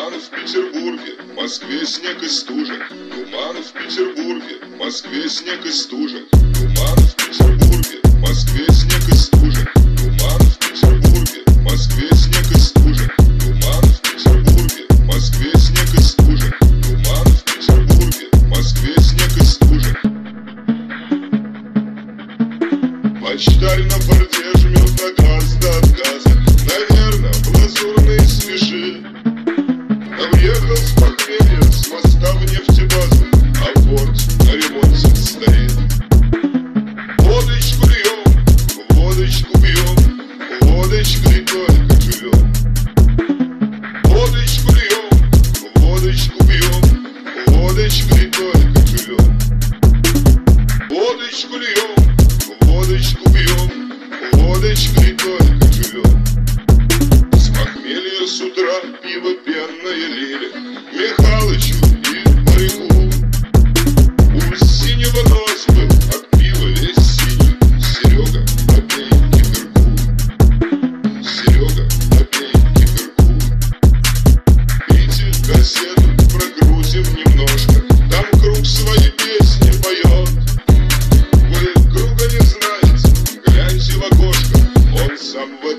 Туман в Петербурге, в Москве снег и стужа. Туман в Петербурге, в Москве снег и стужа. Туман в Петербурге, в Москве снег и стужа. Туман в Петербурге, в Москве снег и стужа. Туман в Петербурге, в Москве снег и стужа. Туман в Петербурге, в Москве снег и стужа. Почтарь на борде жмет на газ до отказа. Наверно, в лазурной свежи. Там ехал с похмелья с моста в нефтебазу, а порт на ремонте стоит. Водочку льем, водочку бьем, водочкой только живем. Водочку льем, водочку бьем, водочкой только живем. Водочку льем, водочку бьем, водочкой только живем. С похмелья с утра пиво пенное лили Михалычу и моряку. У синего нос был от пива весь синий. Серега, опей кипирку. Серега, опей кипирку. Пейте кассету, прокрутим немножко. Там круг свои песни поет. Вы круга не знаете, гляньте в окошко. Он сам в